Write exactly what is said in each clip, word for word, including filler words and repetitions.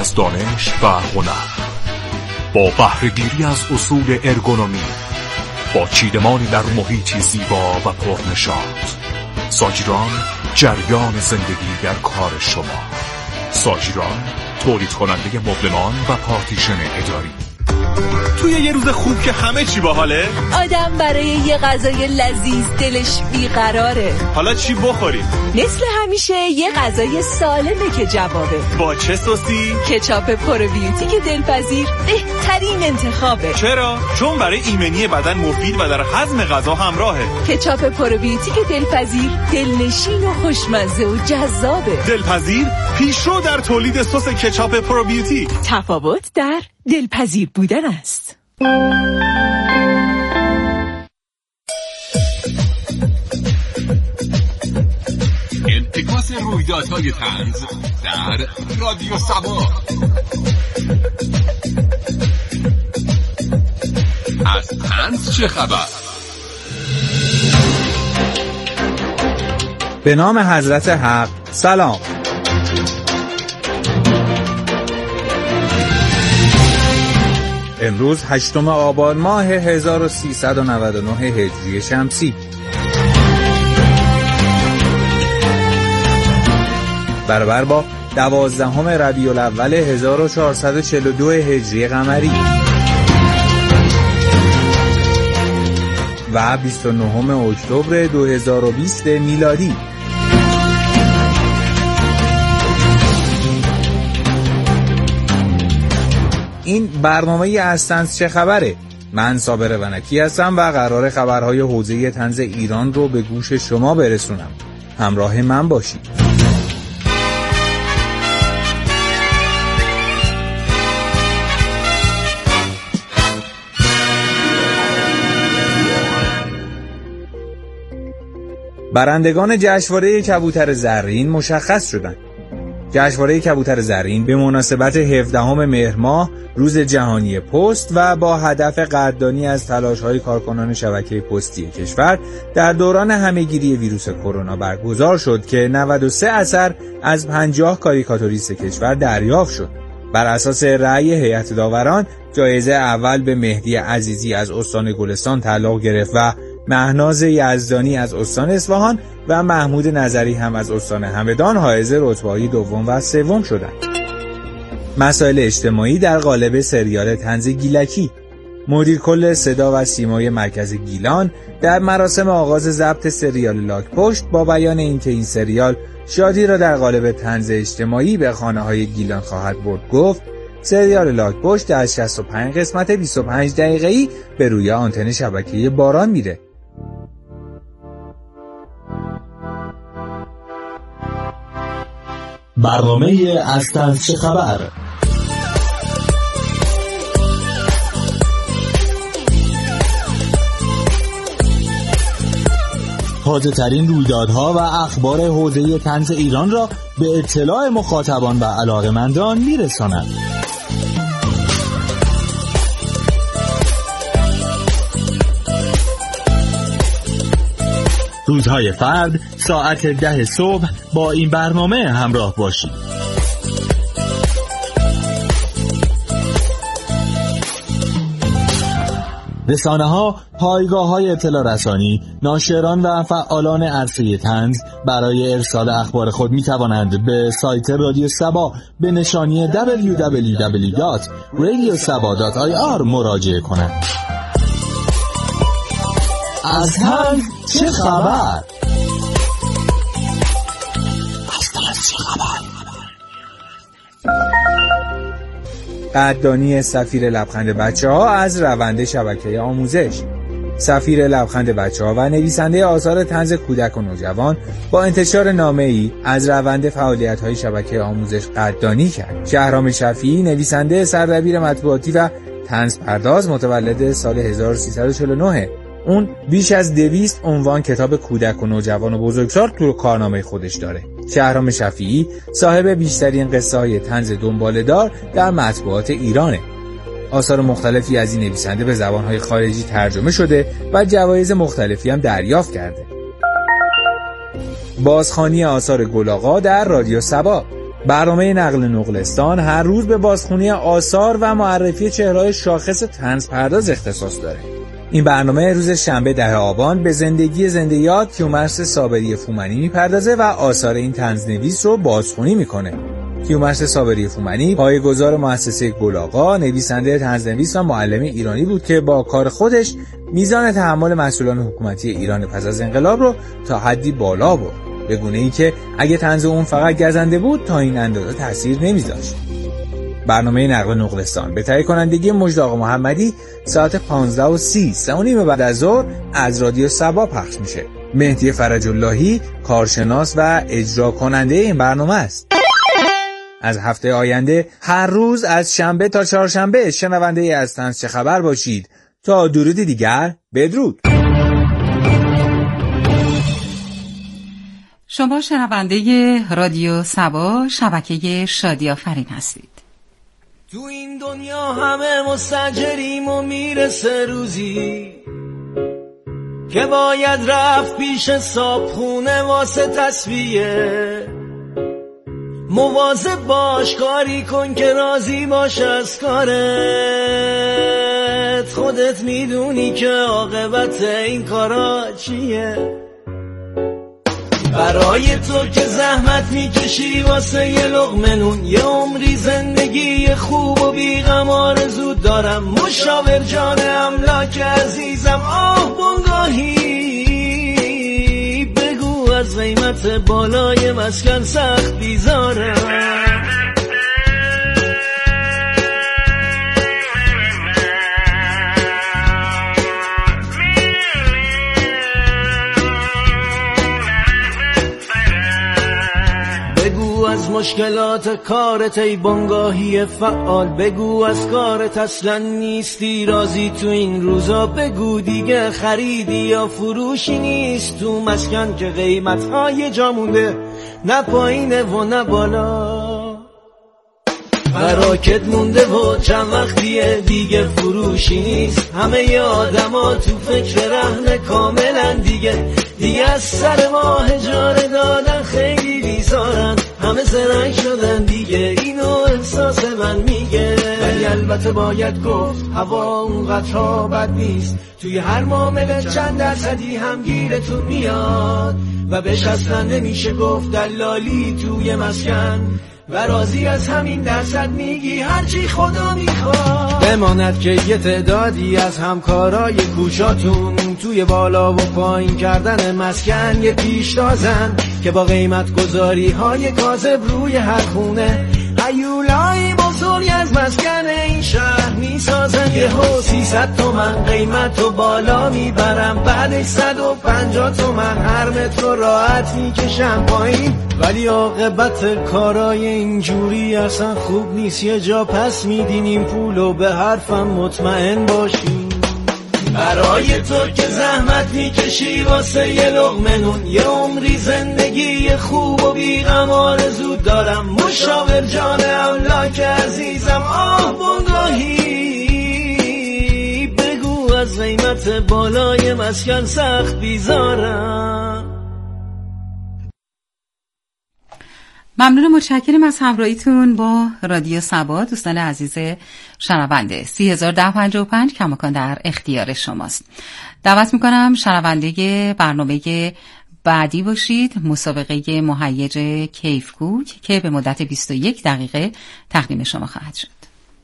از دانش و هنر، با بهره‌گیری از اصول ارگونومی، با چیدمانی در محیطی زیبا و پرنشاط. ساجیران، جریان زندگی در کار شما. ساجیران، تولید کننده مبلمان و پارتیشن اداری. توی یه روز خوب که همه چی باحاله، آدم برای یه غذای لذیذ دلش بیقراره. حالا چی بخوریم؟ مثل همیشه یه غذای سالمه که جوابه. با چه سوسی؟ کچاپ پروبیوتیک دلپذیر بهترین انتخابه. چرا؟ چون برای ایمنی بدن مفید و در هضم غذا همراهه. کچاپ پروبیوتیک دلپذیر دلنشین و خوشمزه و جذابه. دلپذیر پیشرو در تولید سس کچاپ پروبیوتیک. تفاوت در دلپذیر بودن است. انعکاس رویدادهای طنز در رادیو سبا. از طنز چه خبر؟ به نام حضرت حق. سلام. امروز هشتم آبان ماه هزار و سیصد و نود و نه هجری شمسی، برابر با دوازدهم ربیع الاول هزار و چهارصد و چهل و دو هجری قمری و بیست و نهم اکتبر دو هزار و بیست میلادی. این برنامه از طنز چه خبره؟ من صابر ونکی هستم و قرار خبرهای حوزه طنز ایران رو به گوش شما برسونم. همراه من باشید. برندگان جشنواره کبوتر زرین مشخص شدند. جشنواره کبوتر زرین به مناسبت هفدهم مهر ماه روز جهانی پست و با هدف قدردانی از تلاش‌های کارکنان شبکه پستی کشور در دوران همه‌گیری ویروس کرونا برگزار شد که نود و سه اثر از پنجاه کاریکاتوریست کشور دریافت شد. بر اساس رأی هیئت داوران جایزه اول به مهدی عزیزی از استان گلستان تعلق گرفت و مهناز یزدانی از استان اصفهان و محمود نظری هم از استان همدان حائز رتبه‌های دوم و سوم شدند. مسائل اجتماعی در قالب سریال طنز گیلکی. مدیر کل صدا و سیمای مرکز گیلان در مراسم آغاز ضبط سریال لاک‌پشت با بیان اینکه این سریال شادی را در قالب طنز اجتماعی به خانه‌های گیلان خواهد برد گفت: سریال لاک‌پشت از شصت و پنج قسمت بیست و پنج دقیقه‌ای به روی آنتن شبکه باران میره. برنامه از طنز چه خبر؟ تازه ترین رویدادها و اخبار حوزه طنز ایران را به اطلاع مخاطبان و علاقه‌مندان میرساند. روزهای فرد ساعت ده صبح با این برنامه همراه باشید. رسانه‌ها، پایگاه‌های اطلاع رسانی، ناشران و فعالان عرصه طنز برای ارسال اخبار خود می‌توانند به سایت رادیو سبا به نشانی دبلیو دبلیو دبلیو دات رادیو سبا دات آی آر مراجعه کنند. از طنز چه خبر؟ از طنز چه خبر؟ قدردانی سفیر لبخند بچه‌ها از روند شبکه آموزش. سفیر لبخند بچه‌ها و نویسنده آثار طنز کودک و نوجوان با انتشار نامه‌ای از روند فعالیت‌های شبکه آموزش قدردانی کرد. شهرام شفیعی، نویسنده سردبیر مطبوعاتی و طنز پرداز، متولد سال هزار و سیصد و چهل و نه، اون بیش از دویست عنوان کتاب کودک و نوجوان و بزرگسال تو کارنامه خودش داره. شهرام شفیعی صاحب بیشترین قصه های طنز دنباله‌دار در مطبوعات ایرانه. آثار مختلفی از این نویسنده به زبانهای خارجی ترجمه شده و جوایز مختلفی هم دریافت کرده. بازخوانی آثار گل آقا در رادیو سبا. برنامه نقل نقلستان هر روز به بازخوانی آثار و معرفی چهره‌های شاخص طنز پرداز اختصاص داره. این برنامه روز شنبه ده آبان به زندگی زنده یاد کیومرث صابری فومنی میپردازه و آثار این طنزنویس رو بازخوانی میکنه. کیومرث صابری فومنی پایه‌گذار مؤسسه گل‌آقا، نویسنده طنزنویس و معلم ایرانی بود که با کار خودش میزان تحمل مسئولان حکومتی ایران پس از انقلاب رو تا حدی بالا برد، به گونه‌ای که اگه طنز اون فقط گزنده بود تا این اندازه تاثیر نمیذاشت. برنامه نقل نقلستان به تهیه کنندگی مجدی محمدی ساعت پانزده و سی سه و نیم بعد از ظهر از رادیو صبا پخش میشه. مهدی فرج اللهی کارشناس و اجرا کننده این برنامه است. از هفته آینده هر روز از شنبه تا چهارشنبه شنونده ای از طنز چه خبر باشید. تا درود دیگر، بدرود. شما شنونده رادیو صبا شبکه شادی آفرین هستید. تو این دنیا همه مستاجریم و میرسه روزی که باید رفت پیش صابخونه واسه تصفیه. مواظب باش، کاری کن که راضی باش از کارت، خودت میدونی که عاقبت این کارا چیه. برای تو که زحمت میکشی واسه یه لقمه نون، یه عمری زندگی خوب و بیغم آرزو دارم. مشاور جان املاک عزیزم، آه بنگاهی بگو از قیمت بالای مسکن سخت بیزارم. بگو از مشکلات کارت ای بنگاهی فعال، بگو از کارت اصلا نیستی راضی تو این روزا. بگو دیگه خریدی یا فروشی نیست تو مسکن که قیمت‌های جا مونده نه پایینه و نه بالا. براکت مونده و چند وقتیه دیگه فروشی نیست. همه ی آدما تو فکر رهن کاملا دیگه دیگه از سر ما اجاره دادن خیلی بیزارن. همه زرنگ شدن دیگه، اینو احساس من میگه. ولی البته باید گفت هوا اونقدر بد نیست. توی هر معامله چند درصدی هم گیرتون میاد و بهش اصلا نمیشه گفت دلالی توی مسکن. و راضی از همین درصد میگی هرچی خدا میخواد. بماند که یه تعدادی از همکارای کوشاتون توی بالا و پایین کردن مسکن یه پیش تازن که با قیمت گذاری های کاذب روی هر خونه هیولای بزرگ از مسکن این شهر میسازن. یه ها سیصد تومن قیمت و بالا میبرم، بعدش صد و پنجاه تومن هر متر راحت میکشن پایین. ولی عاقبت کارای اینجوری اصلا خوب نیست. یه جا پس میدین این پولو، به حرفم مطمئن باشین. برای تو که زحمت میکشی واسه یه لقمه نون، یه عمری زندگی خوب و بیغم آرزو دارم. مشاور جان املاک عزیزم، آه بنگاهی بگو از قیمت بالای مسکن سخت بیزارم. ممنون، متشکرم از همراهیتون با رادیو صبا. دوستان عزیز شنونده، سی هزار ده پنجاه و پنج کماکان در اختیار شماست. دعوت میکنم شنونده برنامه بعدی باشید، مسابقه مهیج کیف کوک که به مدت بیست و یک دقیقه تقدیم شما خواهد شد.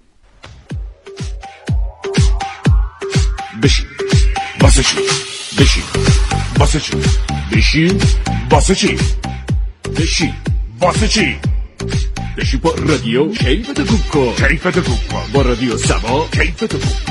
بشین واسه چی؟ بشین واسه چی؟ بشین واسه چی؟ بشین واسه چی؟ بشین با رادیو کیفت کوک کن. کیفت کوک کن با رادیو صبا. کیفت کوک کن.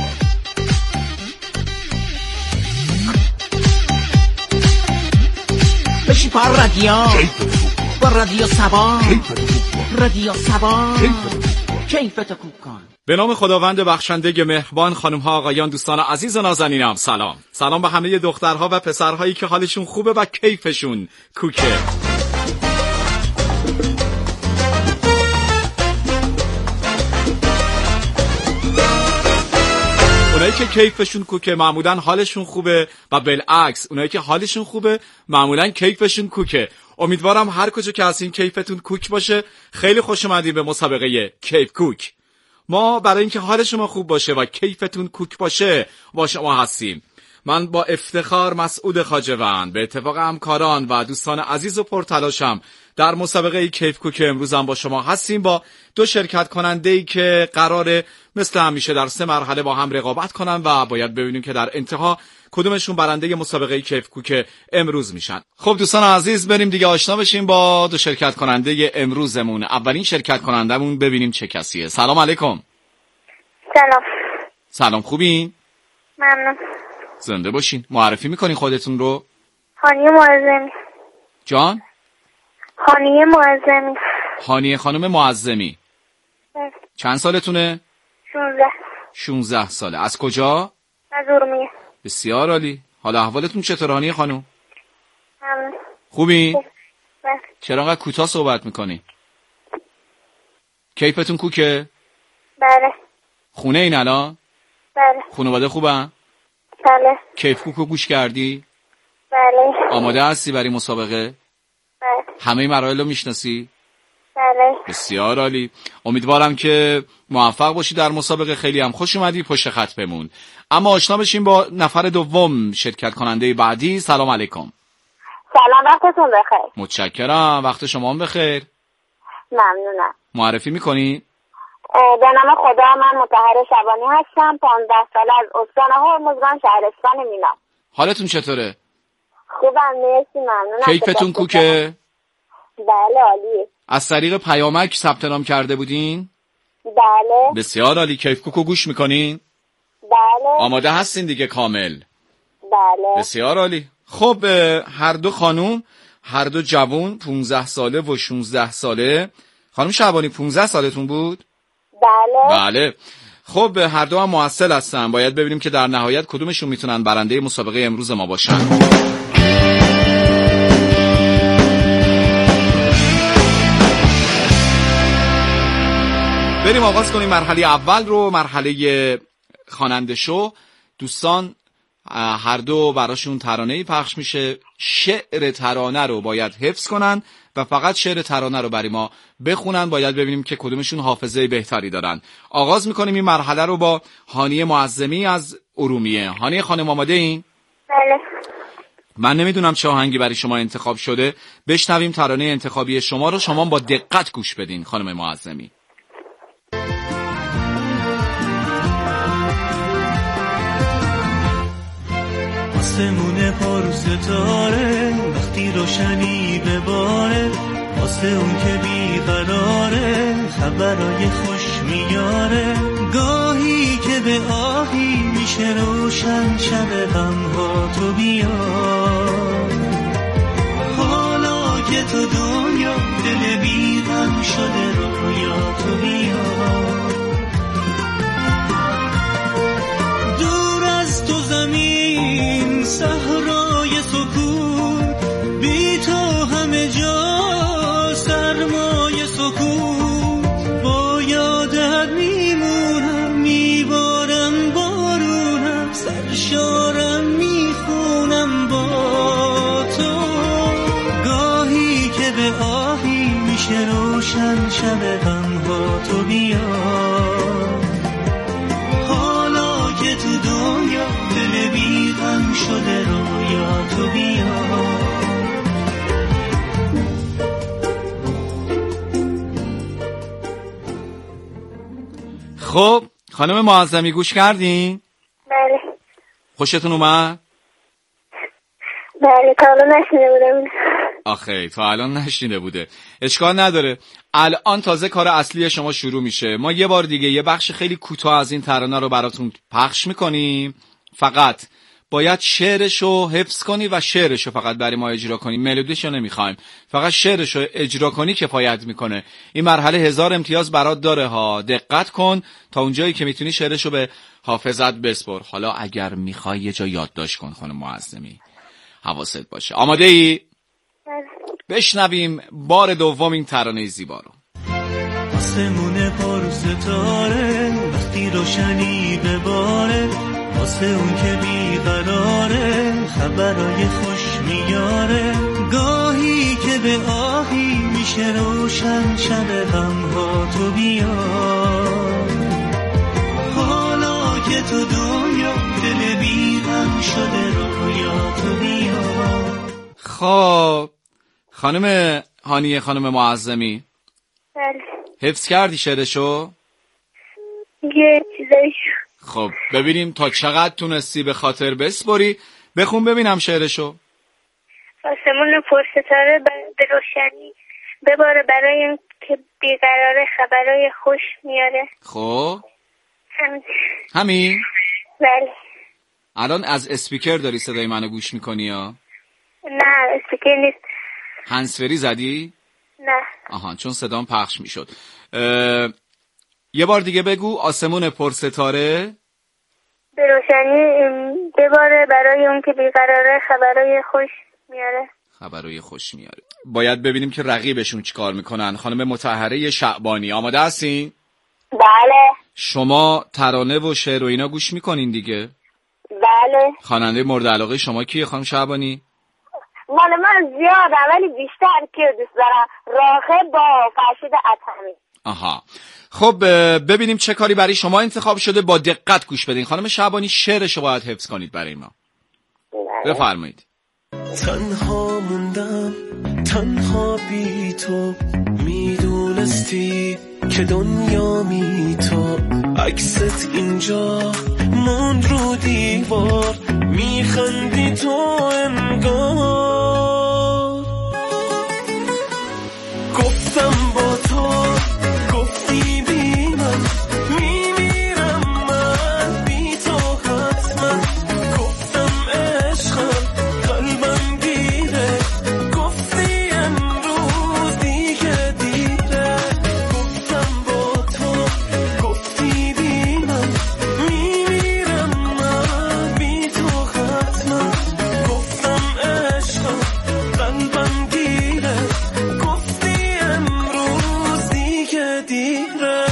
بشین با رادیو کیفت کوک کن با رادیو صبا. کیفت کوک کن. رادیو صبا. کیفت کوک کن. کیفت کوک کن. به نام خداوند بخشنده مهربان، خانم ها، آقایان، دوستان عزیز و نازنینم سلام. سلام به همه دخترها و پسرهایی که حالشون خوبه و کیفشون کوکه. اونایی که کیفشون کوکه معمولاً حالشون خوبه و بالعکس اونایی که حالشون خوبه معمولاً کیفشون کوکه. امیدوارم هر کجا که هستین کیفتون کوک باشه. خیلی خوش اومدین به مسابقه کیف کوک. ما برای اینکه حال شما خوب باشه و کیفتون کوک باشه با شما هستیم. من با افتخار مسعود خواجه‌وند به اتفاق همکاران و دوستان عزیز و پرتلاشم در مسابقه کیف کوک امروزم با شما هستیم با دو شرکت کننده‌ای که قراره مثل همیشه در سه مرحله با هم رقابت کنن و باید ببینیم که در انتها کدومشون برنده مسابقه کیف کوک امروز میشن. خب دوستان عزیز بریم دیگه آشنا بشیم با دو شرکت کننده امروزمون. اولین شرکت کنندمون ببینیم چه کسیه. سلام علیکم. سلام. سلام، خوبین؟ ممنون. زنده باشین. معرفی میکنین خودتون رو؟ هانیه معظمی. جان؟ هانیه معظمی. هانیه خانم معظمی. بله. چند سالتونه؟ شونزده. شونزده ساله. از کجا؟ از ارومیه. بسیار عالی. حالا احوالتون چطور هانیه خانم؟ ممنون. خوبین؟ بله. چرا انقدر کوتاه صحبت میکنی؟ کیفتون کوکه؟ بله. خونه این الان؟ بله. خانواده خوبن؟ بله. کیف کوکو گوش کردی؟ بله. آماده هستی برای مسابقه؟ بله. همه مراحل رو میشناسی؟ بله. بسیار عالی. امیدوارم که موفق باشی در مسابقه. خیلی هم خوش اومدی، پشت خط بمون. اما آشنا بشیم با نفر دوم شرکت کننده بعدی. سلام علیکم. سلام، وقتتون بخیر. متشکرم، وقت شما هم بخیر. ممنونم. معرفی میکنی؟ به نام خدا، من مطهر شبانی هستم. پانزده ساله، از استان هرمزگان، شهرستان مینا. حالتون چطوره؟ خوبم، مرسی، ممنونم. کیفتون کوکه؟ بله، عالیه. از طریق پیامک ثبت نام کرده بودین؟ بله. بسیار عالی. کیف کوکو گوش میکنین؟ بله. آماده هستین دیگه کامل؟ بله. بسیار عالی. خب هر دو خانوم، هر دو جوون، پونزده ساله و شونزده ساله. خانم شعبانی پونزده سالتون بود؟ بله. بله. خب هر دو هم مؤثل هستن. باید ببینیم که در نهایت کدومشون میتونن برنده مسابقه امروز ما باشن. بریم آغاز کنیم مرحله اول رو، مرحله خواننده شو. دوستان هر دو براشون ترانه‌ای پخش میشه. شعر ترانه رو باید حفظ کنن و فقط شعر ترانه رو برای ما بخونن. باید ببینیم که کدومشون حافظه بهتری دارن. آغاز میکنیم این مرحله رو با هانیه معظمی از ارومیه. هانیه خانم آماده این؟ بله. من نمیدونم چه آهنگی برای شما انتخاب شده. بشنویم ترانه انتخابی شما رو. شما با دقت گوش بدین خانم معظمی. آسمون پر ستاره وقتی روشنی بباره، واسه اون که بیقراره خبرای خوش میاره. گاهی که به آهی میشه روشن شب غمها تو بیار. حالا که تو دنیا دل بی غم شده رویا تو بیار. دور از تو زمین صحرای سکوت، بی تو همه جا سرمای سکوت. با یادت میمونم، میبارم بارونم، سرشارم میخونم با تو. گاهی که به آهی میشه روشن شب غمها تو بیار. حالا که تو دنیا دل بی غم شده رویا تو بیار. خب خانم معظمی گوش کردین؟ بله. خوشتون اومد؟ بله، تا الان نشنیده بودم. آخه تا الان نشنیده بوده. اشکال نداره. الان تازه کار اصلی شما شروع میشه. ما یه بار دیگه یه بخش خیلی کوتاه از این ترانه رو براتون پخش میکنیم. فقط باید شعرشو حفظ کنی و شعرشو فقط برای ما اجرا کنی. ملودیشو نمیخوایم، فقط شعرشو اجرا کنی کفایت میکنه. این مرحله هزار امتیاز برات داره ها. دقت کن تا اونجایی که میتونی شعرشو به حافظت بسپر. حالا اگر میخوای یه جا یادداشت کن خانم معظمی، حواست باشه. آماده ای؟ بشنویم بار دوم این ترانه زیبا رو. آسمون پر ستاره وقتی روشنی بباره، واسه اون که بیقراره خبرای خوش میاره، گاهی که به آهی میشه روشن شب غمها تو بیار، حالا که تو دنیا دل بی غم شده رویا تو بیار. خب خانم هانیه، خانم معظمی، بله حفظ کردی شعرشو؟ یه چیزایشو. خب ببینیم تا چقدر تونستی به خاطر بسپری. بخون ببینم شعرشو. آسمون پرستاره به روشنی بباره، برای اون که بیقراره خبرای خوش میاره. خب همین. همین؟ بله. الان از اسپیکر داری صدای منو گوش میکنی یا؟ نه اسپیکر نیست. هندزفری زدی؟ نه. آها، چون صدام پخش میشد. اه... یه بار دیگه بگو. آسمون پرستاره به روشنی بباره، برای اون که بیقراره خبرای خوش میاره. خبرای خوش میاره. باید ببینیم که رقیبشون چیکار میکنن. خانم مطهره شعبانی، آماده هستین؟ بله. شما ترانه و شعر و اینا گوش میکنین دیگه؟ بله. خواننده مورد علاقه شما کیه خانم شعبانی؟ مال من زیاده ولی بیشتر که دوست دارم راغب با فرشید اطهمی. آها، خب ببینیم چه کاری برای شما انتخاب شده. با دقت گوش بدین. خانم شعبانی شعرشو باید حفظ کنید برای ما. بفرمایید. تنها موندم تنها بی تو، میدونستی که دنیا می تو، عکست اینجا موند رو دیوار، میخندی تو انگار، گفتم با تو گفتی بی من، میمیرم من بی تو حتما، گفتم عشقم قلبم گیره، گفتی امروز دیگه دیره، گفتم با تو گفتی بی من، میمیرم من بی تو حتما، گفتم عشقم قلبم گیره، گفتی امروز دیگه دیره.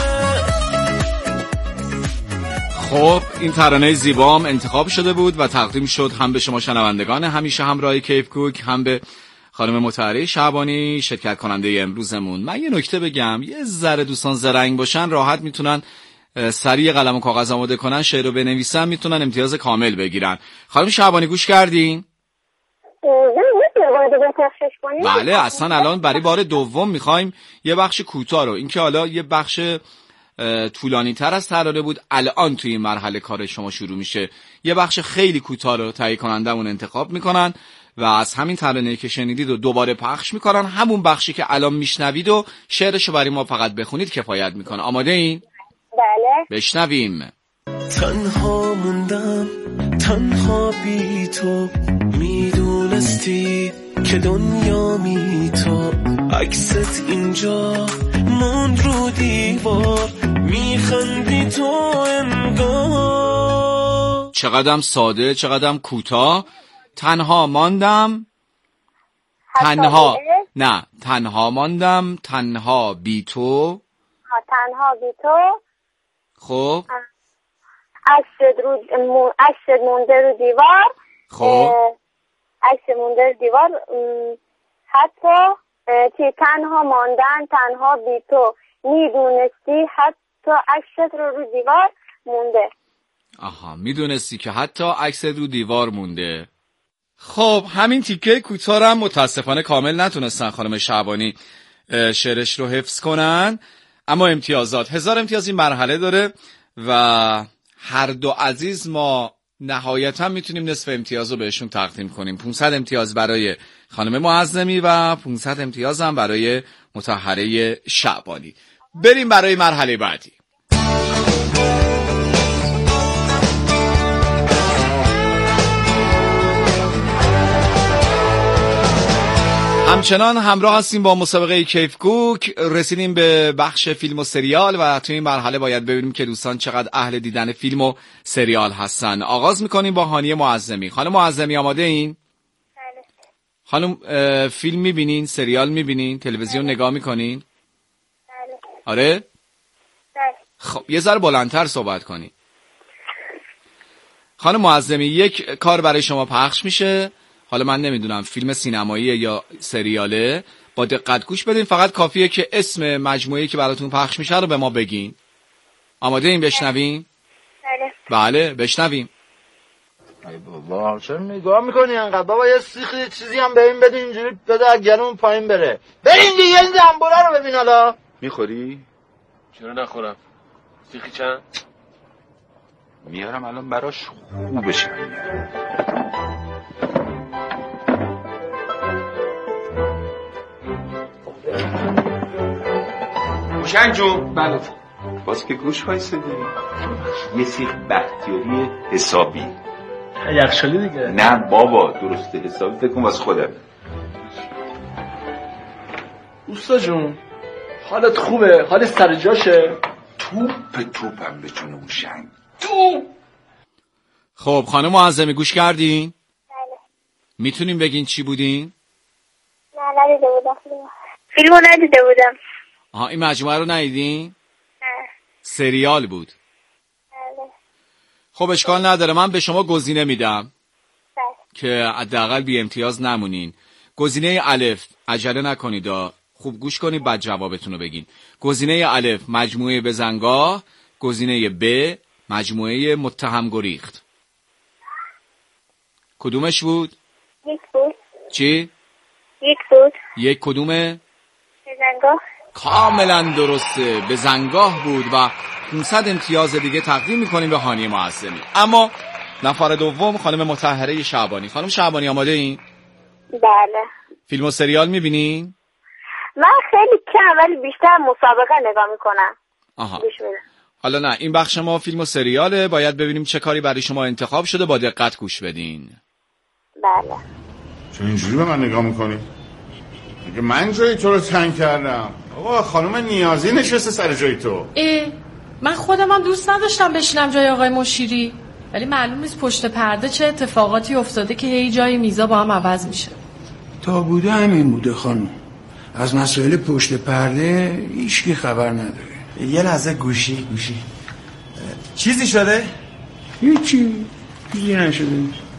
خب این ترانه زیبام انتخاب شده بود و تقدیم شد هم به شما شنوندگان همیشه همراه کیف کوک، هم به خانم مطهره شعبانی شرکت کننده امروزمون. من یه نکته بگم، یه ذره دوستان زرنگ باشن راحت میتونن سریع قلم و کاغذ آماده کنن، شعر رو بنویسن، میتونن امتیاز کامل بگیرن. خانم شعبانی گوش کردین؟ بله، اصلا الان برای بار دوم میخوایم یه بخش کوتاه رو، اینکه حالا یه بخش طولانی تر از ترانه بود، الان توی این مرحله کار شما شروع میشه. یه بخش خیلی کوتاه رو تهیه کنندمون انتخاب میکنن و از همین ترانه‌ای که شنیدید و دوباره پخش میکنن. همون بخشی که الان میشنوید و شعرشو برای ما فقط بخونید کفایت میکنه. آماده این؟ بله. بشنویم. تنها موندم تنها بی تو، میدونستی که دنیا می تو، عکست اینجا موند رو دیوار، میخندی تو انگار. چقدرم ساده، چقدرم کوتاه. تنها ماندم تنها نه تنها ماندم تنها بی تو، تنها بی تو. خب عکست رو عکست مونده رو دیوار. خب عکس مونده رو دیوار. حتی که تنها ماندن تنها بی تو، میدونستی حتی عکست رو رو دیوار مونده. آها، میدونستی که حتی عکست رو دیوار مونده. خب همین تیکه کوتاه هم متاسفانه کامل نتونستن خانم شعبانی شعرش رو حفظ کنن، اما امتیازات هزار امتیاز این مرحله داره و هر دو عزیز ما نهایتا میتونیم نصف امتیاز رو بهشون تقدیم کنیم. پانصد امتیاز برای خانم معظمی و پانصد امتیاز هم برای مطهره شعبانی. بریم برای مرحله بعدی. همچنان همراه هستیم با مسابقه کیف کوک. رسیدیم به بخش فیلم و سریال و توی این مرحله باید ببینیم که دوستان چقدر اهل دیدن فیلم و سریال هستن. آغاز میکنیم با هانیه معظمی. خانم معظمی آماده این؟ بله. خانم فیلم میبینین؟ سریال میبینین؟ تلویزیون نگاه میکنین؟ بله. آره؟ بله. خب یه ذره بلندتر صحبت کنین. خانم معظمی یک کار برای شما پخش میشه. حالا من نمیدونم فیلم سینمایی یا سریاله، با دقت گوش بدین. فقط کافیه که اسم مجموعه‌ای که براتون پخش میشه رو به ما بگین. آماده این بشنویم؟ بله. بله بشنویم. ای بابا چرا نگاه میکنی انقدر؟ بابا یه سیخ چیزی هم به این بده، اینجوری بده اگرون پایین بره. برین دیگه این زنبوره رو ببین. حالا میخوری؟ چرا نخورم؟ سیخی چند؟ میارم الان براش خوب بشه. موشنگ جون. بله باز که گوش وایسادی یه سیخ بختیاری حسابی. یخشالی دیگه. نه بابا درسته حسابی، فکر کن واسه خودم. اوستا جون حالت خوبه؟ حالت سر جاشه؟ توپ توپم به جون موشنگ توپ. خب خانم معظمی گوش کردین؟ بله. میتونین بگین چی بودین؟ نه ندیده بودم فیلمو. فیلمو ندیده بودم. آها این مجموعه رو ندیدین؟ نه. سریال بود. بله. خب اشکال نداره، من به شما گزینه میدم بله. که حداقل بی امتیاز نمونین. گزینه الف، عجله نکنید، خوب گوش کنید بعد جوابتون رو بگین. گزینه الف مجموعه بزنگاه، گزینه ب مجموعه متهم گریخت. کدومش بود؟ یک بود. چی؟ یک بود. یک کدومه؟ بزنگاه. کاملا درسته، بزنگاه بود و پانصد امتیاز دیگه تقدیم میکنیم به هانیه معظمی. اما نفر دوم خانم مطهره شعبانی. خانم شعبانی آماده این؟ بله. فیلم و سریال میبینین؟ من خیلی کم ولی بیشتر مسابقه نگاه میکنم. آها. گوش میدم. حالا نه این بخش ما فیلم و سریاله، باید ببینیم چه کاری برای شما انتخاب شده، با دقت گوش بدین. بله. چون اینجوری به من نگاه میکنی؟ میگه من جای تو رو تنگ کردم. آقا خانم نیازی نشسته سر جای تو. اه من خودم هم دوست نداشتم بشینم جای آقای مشیری، ولی معلوم نیست پشت پرده چه اتفاقاتی افتاده که هی جای میزا با هم عوض میشه. تا بوده همین بوده خانم. از مسائل پشت پرده هیچکی خبر نداره. یه لحظه گوشی گوشی چیزی شده؟ هیچی چیزی نشده.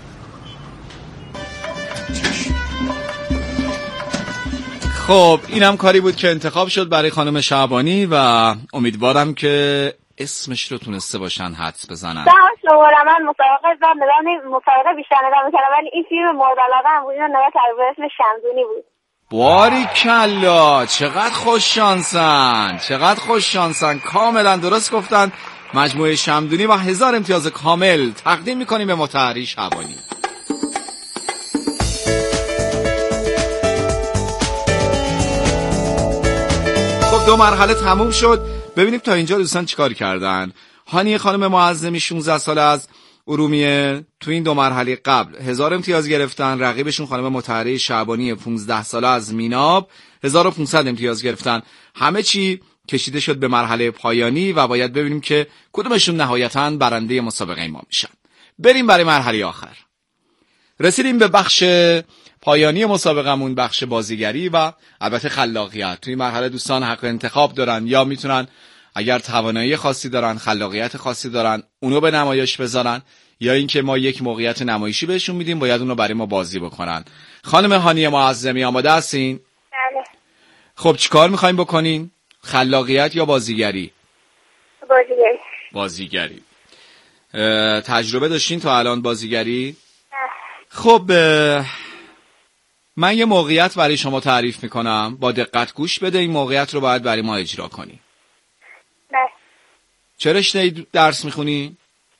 خب اینم کاری بود که انتخاب شد برای خانم شعبانی و امیدوارم که اسمش رو تونسته باشن حدس بزنن. تا شماره من مسابقه زد نگاه مسابقه بیشتر نگاه میکردم ولی این فیلم مورد علاقه هم بود. اینو نگاه کردم به اسم شمدونی بود. باریکلا چقدر خوش شانسن، چقدر خوش شانسن، کاملا درست گفتن. مجموعه شمدونی و هزار امتیاز کامل تقدیم میکنیم به مطهره شعبانی. خب دو مرحله تموم شد. ببینیم تا اینجا دوستان چیکار کردن. هانی خانم معظمی شانزده ساله از ارومیه تو این دو مرحله قبل هزار امتیاز گرفتن. رقیبشون خانم مطهره شعبانی پانزده ساله از میناب هزار و پانصد امتیاز گرفتن. همه چی کشیده شد به مرحله پایانی و باید ببینیم که کدومشون نهایتاً برنده مسابقه ما میشن. بریم برای مرحله آخر. رسیدیم به بخش پایانی مسابقمون، بخش بازیگری و البته خلاقیت. توی مرحله دوستان حق انتخاب دارن، یا میتونن اگر توانایی خاصی دارن، خلاقیت خاصی دارن، اونو به نمایش بذارن، یا اینکه ما یک موقعیت نمایشی بهشون میدیم باید اونو برای ما بازی بکنن. خانم هانیه معظمی آماده هستین؟ بله. خب چیکار میخوایم بکنین؟ خلاقیت یا بازیگری؟ بازیگری. بازیگری. تجربه داشتین تا الان بازیگری؟ خب من یه موقعیت برای شما تعریف میکنم، با دقت گوش بده. این موقعیت رو باید برای ما اجرا کنی. بله. چه رشته درس میخونی؟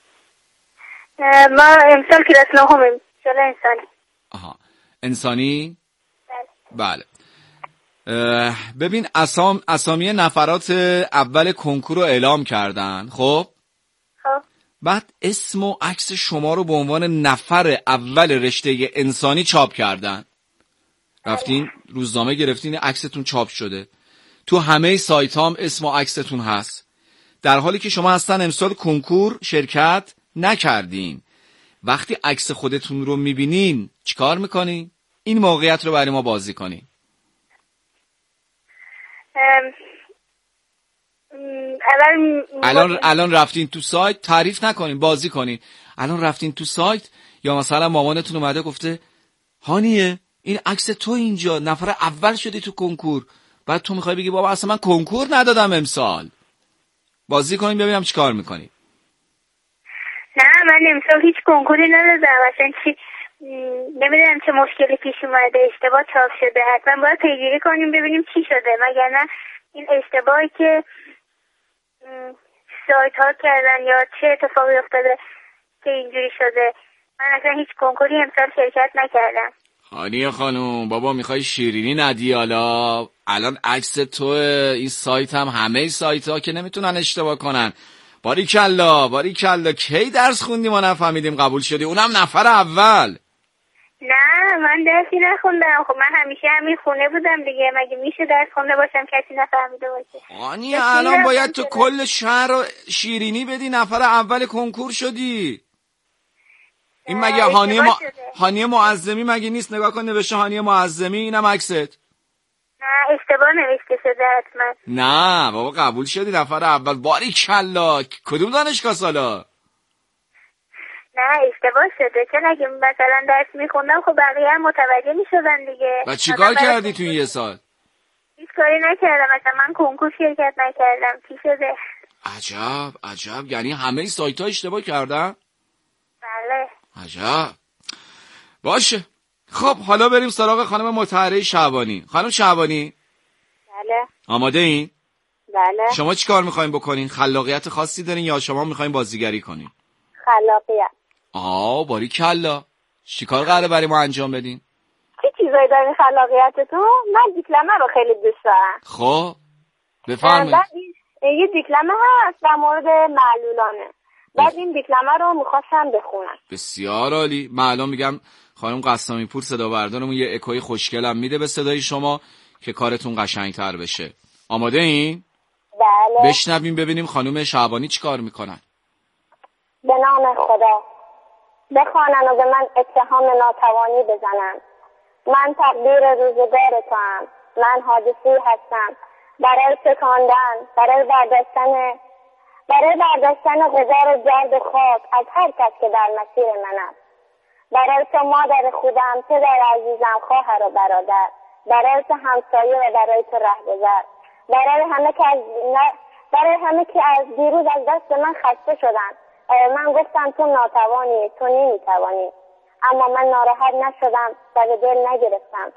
ما امسال کلاس نهمیم. سال انسانی. آها انسانی؟ بله. بله. ببین اسام اسامی نفرات اول کنکور رو اعلام کردن. خب خب بعد اسم و عکس شما رو به عنوان نفر اول رشته انسانی چاپ کردن. رفتین روزنامه گرفتین، عکستون چاپ شده، تو همه سایت هم اسم و عکستون هست، در حالی که شما اصلا امسال کنکور شرکت نکردین. وقتی عکس خودتون رو میبینین چیکار میکنین؟ این موقعیت رو برای ما بازی کنین. الان الان الان رفتین تو سایت، تعریف نکنین، بازی کنین. الان رفتین تو سایت یا مثلا مامانتون اومده گفته هانیه این عکس تو اینجا نفر اول شدی تو کنکور، بعد تو میخوای بگی بابا اصلا من کنکور ندادم امسال. بازی کنیم ببینم چیکار میکنی. نه من امسال هیچ کنکوری ندادم، اصلا چی نمیدونم چه مشکلی پیش اومده، اشتباه چاپ شده، حتما باید پیگیری کنیم ببینیم چی شده، مگر نه این اشتباهی که سایت ها کردن یا چه اتفاقی افتاده که اینجوری شده. من اصلا هیچ کنکوری امسال شرکت نکردم. هانیه خانوم بابا میخوای شیرینی ندی؟ حالا الان عکس تو این سایت هم همه سایت ها که نمیتونن اشتباه کنن. باریکلا باریکلا کی درس خوندی ما نفهمیدیم قبول شدی، اونم نفر اول. نه من درسی نخوندم، خب من همیشه همین خونه بودم دیگه، مگه میشه درس خونده باشم کسی نفهمیده باشه؟ هانیه الان باید تو کل شهر رو شیرینی بدی، نفر اول کنکور شدی. این مگه هانیه ما... هانیه معظمی مگه نیست؟ نگاه کن نوشته هانیه معظمی، اینم عکست. نه اشتباه نوشته شده حتما. نه بابا قبول شدی نفر اول. باریکلا. کدوم دانشگاه سالا؟ نه اشتباه شده، چون اگه مثلا درس میخوندم خب بقیه هم متوجه میشدن دیگه. و چی کار کردی تو این یه سال؟ هیچ کاری نکردم، مثلا من کنکور شرکت نکردم. چی شده؟ عجب عجب، یعنی همه سایت ها اشتباه کردن؟ بله. عجب. باشه خب حالا بریم سراغ خانم مطهره شعبانی. خانم شعبانی بله. آماده این؟ بله. شما چی کار میخواین بکنین؟ خلاقیت خاصی دارین یا شما میخواین بازیگری کنین؟ خلاقیت. آه باریکلا. چی کار قراره برای ما انجام بدین؟ چه چیزایی دارین خلاقیتتون؟ من دیپلمه رو خیلی دوست دارم. خب بفرمایید. یه دیپلمه هست در مورد معلولانه، بعد این دیپلمه رو میخواستم بخونم. بسیار عالی. من الان میگم خانم قسامی پور صدا بردارمون یه اکوی خوشگلم میده به صدای شما که کارتون قشنگتر بشه. آماده این؟ بله. بشنویم ببینیم خانم شعبانی چی کار میکنن. به نام خدا، بخوانن و به من اتهام ناتوانی بزنن. من تقدیر روزگار تو هم، من حادثی هستم برای تکاندن، برای برداشتن برای برداشتن غبار گرد و خاک از هر کس که در مسیر من است. برای تو مادر خودم، پدر عزیزم، خواهر و برادر، برای تو همسایه و برای تو رهگذر، برای همه که از برای همه که از دیروز از دست من خسته شدن. من گفتم تو ناتوانی، تو نمیتوانی، اما من ناراحت نشدم و به دل نگرفتم.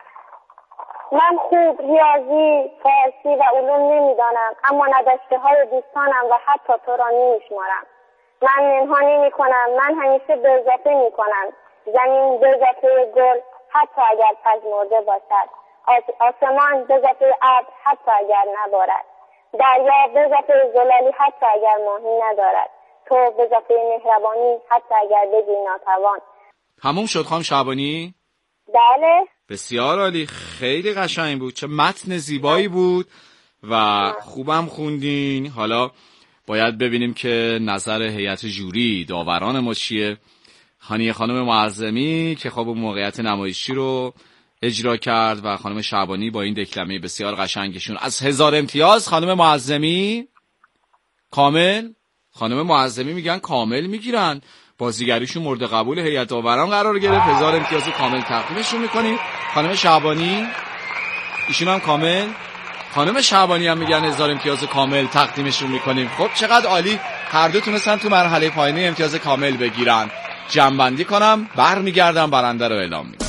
من خوب ریاضی، فارسی و علوم نمیدانم، اما نداشته های دوستانم و حتی تو را نمیشمارم. من منها نمی کنم، من همیشه برزفه می کنم. زمین برزفه گل حتی اگر پژمرده باشد، آسمان برزفه ابر حتی اگر نبارد، دریا برزفه زلالی حتی اگر ماهی ندارد، تو برزفه مهربانی حتی اگر بگی ناتوان. تموم شد خانم شعبانی؟ بله. بسیار عالی، خیلی قشنگ بود، چه متن زیبایی بود و خوبم خوندین. حالا باید ببینیم که نظر هیئت جوری داوران ما چیه. هانیه خانم معظمی که خب موقعیت نمایشی رو اجرا کرد و خانم شعبانی با این دکلمه بسیار قشنگشون از هزار امتیاز. خانم معظمی کامل، خانم معظمی میگن کامل میگیرن، بازیگریشون مورد قبول هیئت داوران قرار گرفت، هزار امتیاز کامل تقدیمشون میکنیم. خانم شعبانی ایشون هم کامل، خانم شعبانی هم میگن هزار امتیاز کامل تقدیمشون میکنیم. خب چقدر عالی، هر دو تونستن تو مرحله پایینی امتیاز کامل بگیرن. جمع‌بندی کنم برمیگردم برنده رو اعلام میکنم.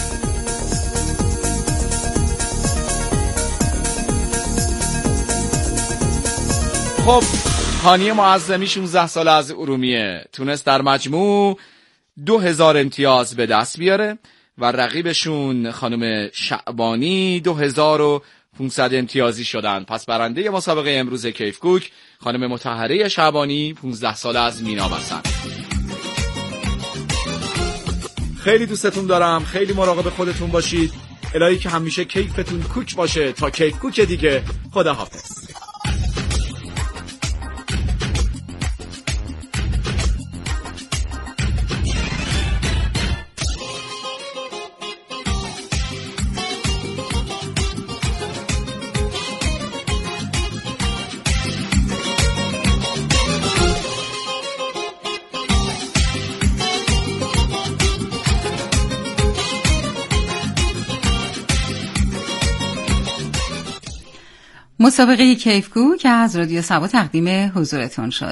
خب هانیه معظمی شانزده ساله از ارومیه تونست در مجموع دو هزار امتیاز به دست بیاره و رقیبشون خانم شعبانی دو هزار و پانصد امتیازی شدن. پس برنده مسابقه امروز کیف کوک خانم مطهره شعبانی پانزده ساله از مینا هستن. خیلی دوستتون دارم، خیلی مراقب خودتون باشید. الهی که همیشه کیفتون کوک باشه. تا کیف کوک دیگه، خدا حافظ. مسابقه کیفکو که از رادیو سبا تقدیم حضورتون شد.